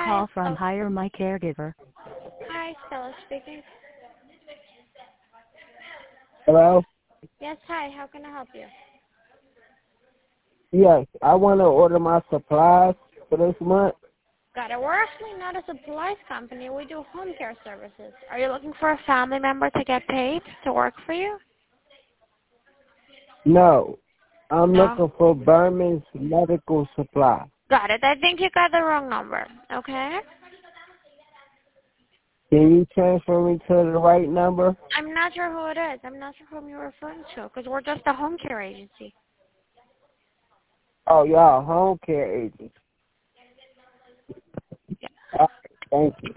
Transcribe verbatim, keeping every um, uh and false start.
call from Oh, Hire My Caregiver. hi, Stella speaking. Hello? Yes, hi. How can I help you? Yes, I want to order my supplies for this month. Got it. We're actually not a supplies company. We do home care services. Are you looking for a family member to get paid to work for you? No, I'm No. looking for Berman's Medical Supply. Got it. I think you got the wrong number. Okay? Can you transfer me to the right number? I'm not sure who it is. I'm not sure whom you're referring to because we're just a home care agency. Oh, y'all home care agents. Uh, thank you.